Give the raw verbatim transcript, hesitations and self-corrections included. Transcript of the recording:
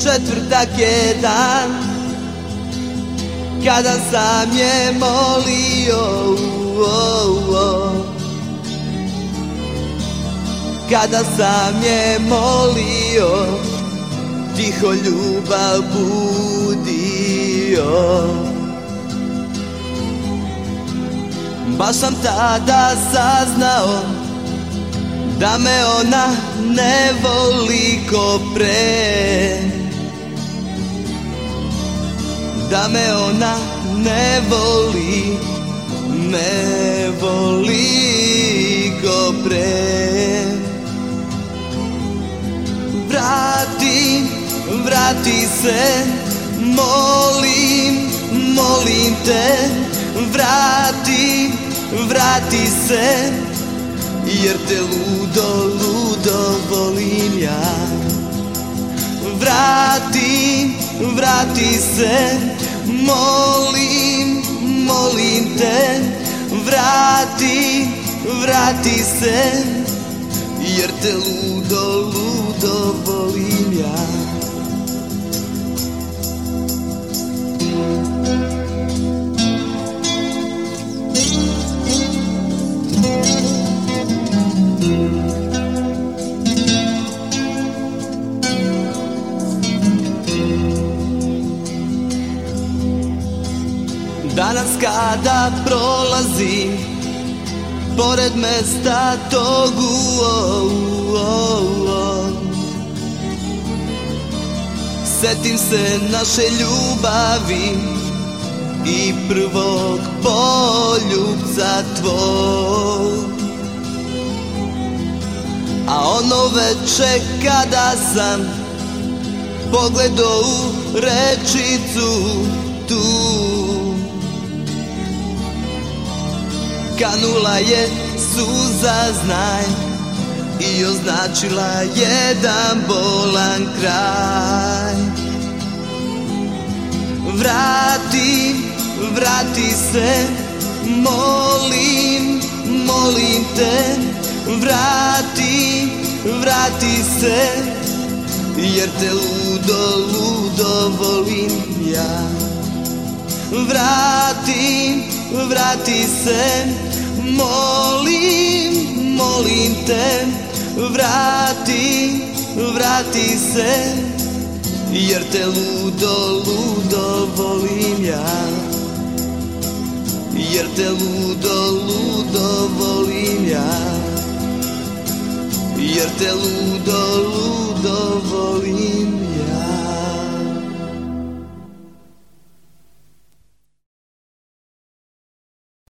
četvrtak je dan kada sam je molio, oh, oh. Kada sam je molio, tiho ljubav budio. Baš sam tada saznao da me ona ne voli ko pre, da me ona ne voli, ne voli ko pre. Vrati, vrati se, molim, molim te. Vrati, vrati se, jer te ludo, ludo volim ja. Vrati, vrati se, molim, molim te. Vrati, vrati se, jer te ludo, ludo volim ja. Danas kada prolazim pored mesta tog, oh, oh, oh. Setim se naše ljubavi i prvog poljubca tvog. A ono veče kada sam pogledao u rečicu tu, kanula je suza, znaj, i označila jedan bolan kraj. Vrati, vrati se, molim, molim te. Vrati, vrati se, jer te ludo, ludo volim ja. Vrati, vrati se, molim, molim te. Vrati, vrati se, jer te ludo, ludo volim ja. Jer te ludo, ludo volim ja. Jer te ludo, ludo volim ja.